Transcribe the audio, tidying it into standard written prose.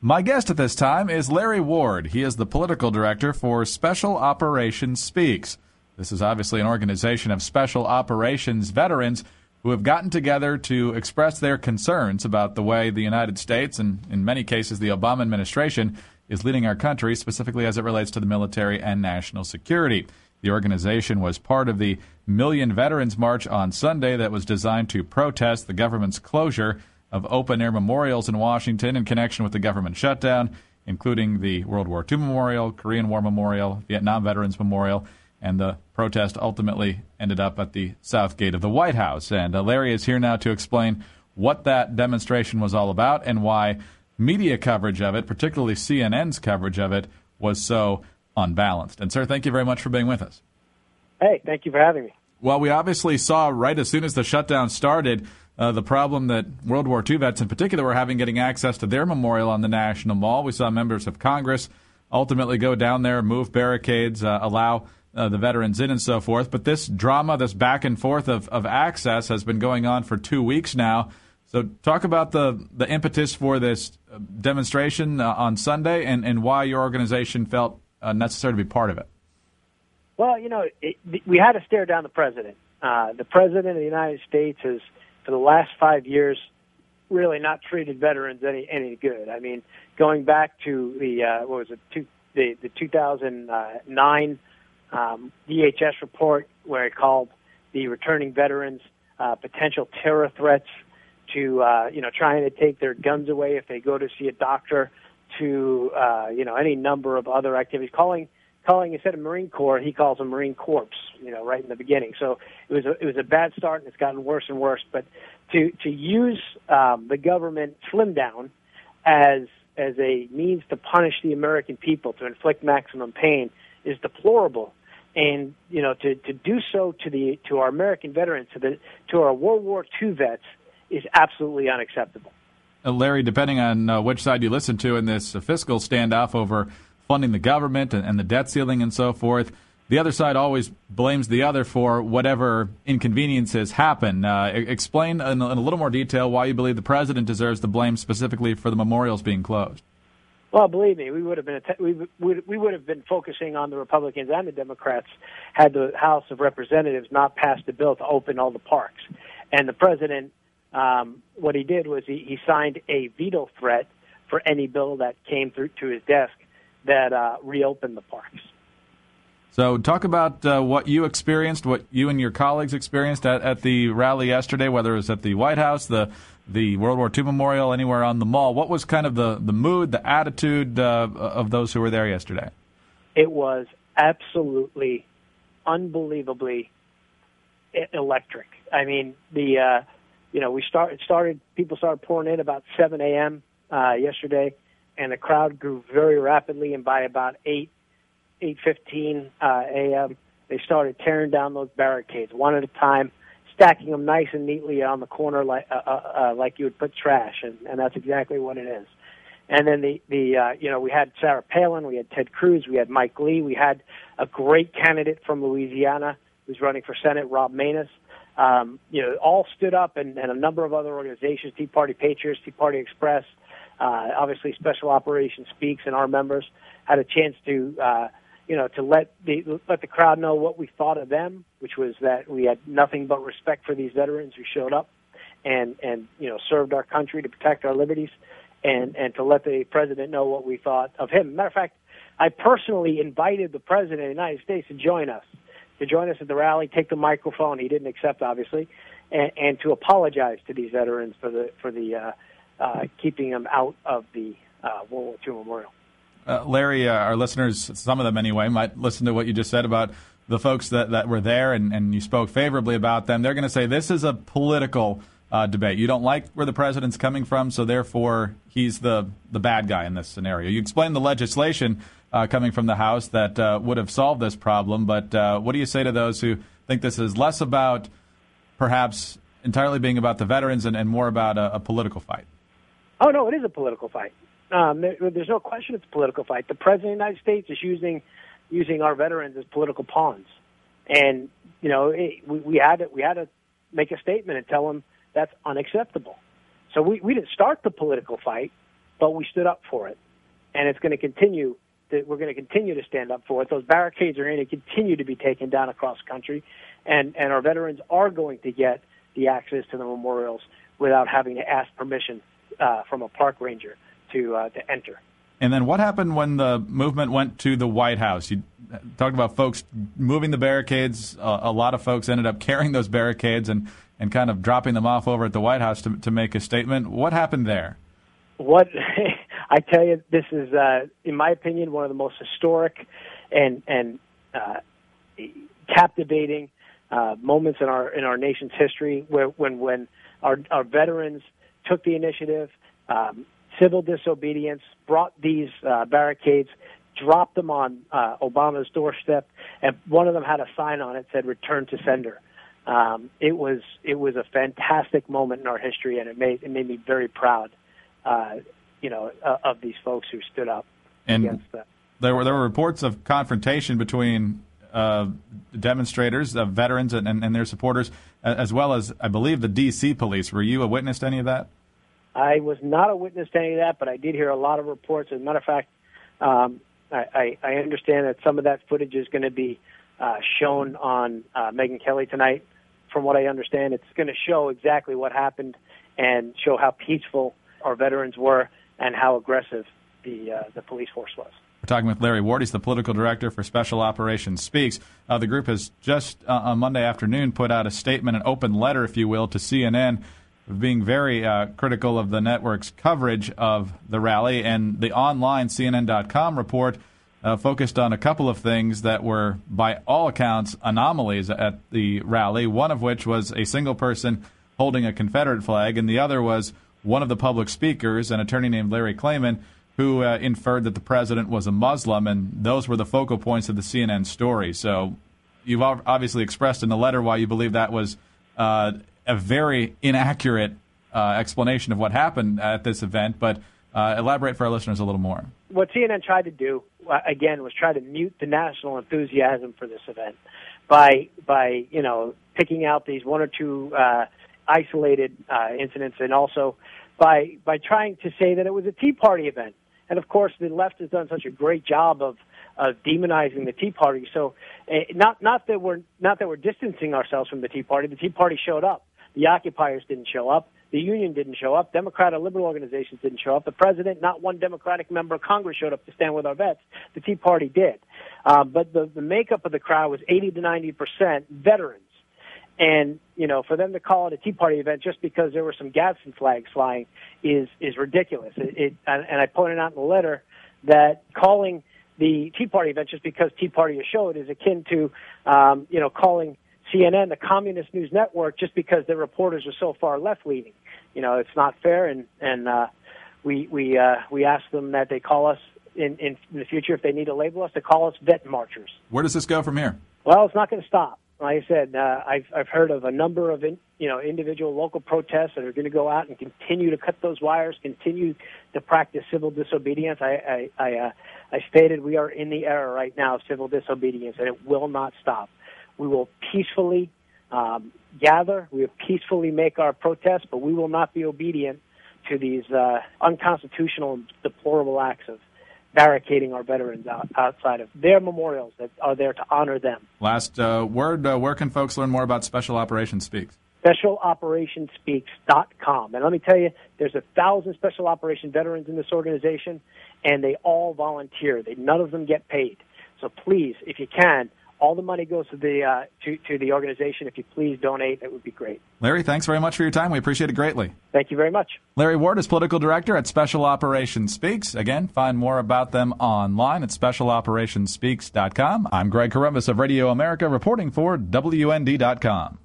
My guest at this time is Larry Ward. He is the political director for Special Operations Speaks. This is obviously an organization of special operations veterans who have gotten together to express their concerns about the way the United States, and in many cases the Obama administration, is leading our country, specifically as it relates to the military and national security. The organization was part of the Million Veterans March on Sunday that was designed to protest the government's closure of open-air memorials in Washington in connection with the government shutdown, including the World War II Memorial, Korean War Memorial, Vietnam Veterans Memorial, and the protest ultimately ended up at the south gate of the White House. And Larry is here now to explain what that demonstration was all about and why media coverage of it, particularly CNN's coverage of it, was so unbalanced. And, sir, thank you very much for being with us. Hey, thank you for having me. Well, we obviously saw right as soon as the shutdown started the problem that World War II vets in particular were having getting access to their memorial on the National Mall. We saw members of Congress ultimately go down there, move barricades, allow the veterans in and so forth. But this drama, this back and forth of access has been going on for 2 weeks now. So talk about the impetus for this demonstration on Sunday and why your organization felt necessary to be part of it. Well, we had to stare down the president. The president of the United States has, for the last 5 years, really not treated veterans any good. I mean, going back to the 2009 DHS report where it called the returning veterans potential terror threats to trying to take their guns away if they go to see a doctor, to any number of other activities, calling instead of Marine Corps, he calls them Marine Corps, right in the beginning. So it was a bad start, and it's gotten worse and worse. But to use the government slim down as a means to punish the American people, to inflict maximum pain, is deplorable. And to do so to our American veterans, to our World War II vets, is absolutely unacceptable. Larry, depending on which side you listen to in this fiscal standoff over funding the government and the debt ceiling and so forth, the other side always blames the other for whatever inconveniences happen. Explain in a little more detail why you believe the president deserves the blame specifically for the memorials being closed. Well, believe me, we would have been focusing on the Republicans and the Democrats had the House of Representatives not passed a bill to open all the parks. And the president, what he did was he signed a veto threat for any bill that came through to his desk that reopened the parks. So talk about what you experienced, what you and your colleagues experienced at the rally yesterday, whether it was at the White House, the World War II Memorial, anywhere on the mall. What was kind of the mood, the attitude of those who were there yesterday? It was absolutely, unbelievably electric. I mean, people started pouring in about 7 a.m. Yesterday, and the crowd grew very rapidly, and by about 8:15 a.m., they started tearing down those barricades one at a time, stacking them nice and neatly on the corner like you would put trash, and that's exactly what it is. And then we had Sarah Palin, we had Ted Cruz, we had Mike Lee, we had a great candidate from Louisiana who's running for Senate, Rob Maness. All stood up, and a number of other organizations, Tea Party Patriots, Tea Party Express, obviously Special Operations Speaks, and our members had a chance to let the crowd know what we thought of them, which was that we had nothing but respect for these veterans who showed up and served our country to protect our liberties, and to let the president know what we thought of him. Matter of fact, I personally invited the president of the United States to join us at the rally, take the microphone. He didn't accept, obviously, and to apologize to these veterans for the keeping them out of the World War II Memorial. Larry, our listeners, some of them anyway, might listen to what you just said about the folks that were there, and you spoke favorably about them. They're going to say this is a political debate. You don't like where the president's coming from, so therefore he's the bad guy in this scenario. You explained the legislation coming from the House that would have solved this problem, but what do you say to those who think this is less about perhaps entirely being about the veterans and more about a political fight? Oh, no, it is a political fight. There's no question it's a political fight. The President of the United States is using our veterans as political pawns. And, we had to make a statement and tell them that's unacceptable. So we didn't start the political fight. but we stood up for it, and it's going to continue. We're going to continue to stand up for it. Those barricades are going to continue to be taken down across the country, and our veterans are going to get the access to the memorials without having to ask permission from a park ranger to enter. And then what happened when the movement went to the White House? You talked about folks moving the barricades. A lot of folks ended up carrying those barricades and kind of dropping them off over at the White House to make a statement. What happened there? What I tell you, this is, in my opinion, one of the most historic and captivating moments in our nation's history, when our veterans took the initiative, civil disobedience, brought these barricades, dropped them on Obama's doorstep, and one of them had a sign on it that said "Return to Sender." It was a fantastic moment in our history, and it made me very proud. Of these folks who stood up against that. There were reports of confrontation between demonstrators, veterans, and their supporters, as well as, I believe, the D.C. police. Were you a witness to any of that? I was not a witness to any of that, but I did hear a lot of reports. As a matter of fact, I understand that some of that footage is going to be shown on Megyn Kelly tonight. From what I understand, it's going to show exactly what happened and show how peaceful our veterans were and how aggressive the police force was. We're talking with Larry Ward. He's the political director for Special Operations Speaks. The group has just on Monday afternoon put out a statement, an open letter, if you will, to CNN, being very critical of the network's coverage of the rally. And the online CNN.com report focused on a couple of things that were, by all accounts, anomalies at the rally, one of which was a single person holding a Confederate flag, and the other was one of the public speakers, an attorney named Larry Klayman, who inferred that the president was a Muslim, and those were the focal points of the CNN story. So you've obviously expressed in the letter why you believe that was a very inaccurate explanation of what happened at this event, but elaborate for our listeners a little more. What CNN tried to do, again, was try to mute the national enthusiasm for this event by picking out these one or two isolated incidents, and also by trying to say that it was a Tea Party event. And of course, the left has done such a great job of demonizing the Tea Party. So, not that we're distancing ourselves from the Tea Party. The Tea Party showed up. The occupiers didn't show up. The union didn't show up. Democrat or liberal organizations didn't show up. The president, not one Democratic member of Congress showed up to stand with our vets. The Tea Party did. But the makeup of the crowd was 80 to 90% veterans. And, for them to call it a Tea Party event just because there were some Gadsden flags flying is ridiculous. And I pointed out in the letter that calling the Tea Party event just because Tea Party is showed is akin to, calling CNN the communist news network just because their reporters are so far left-leaning. It's not fair, and we ask them that they call us in the future, if they need to label us, to call us vet marchers. Where does this go from here? Well, it's not going to stop. Like I said, I've heard of a number of individual local protests that are going to go out and continue to cut those wires, continue to practice civil disobedience. I stated we are in the era right now of civil disobedience, and it will not stop. We will peacefully gather. We will peacefully make our protests, but we will not be obedient to these unconstitutional and deplorable acts of barricading our veterans outside of their memorials that are there to honor them. Last word, where can folks learn more about Special Operations Speaks? SpecialOperationsSpeaks.com. And let me tell you, there's 1,000 Special Operation veterans in this organization, and they all volunteer. None of them get paid. So please, if you can, all the money goes to the organization. If you please donate, that would be great. Larry, thanks very much for your time. We appreciate it greatly. Thank you very much. Larry Ward is political director at Special Operations Speaks. Again, find more about them online at SpecialOperationsSpeaks.com. I'm Greg Corombos of Radio America, reporting for WND.com.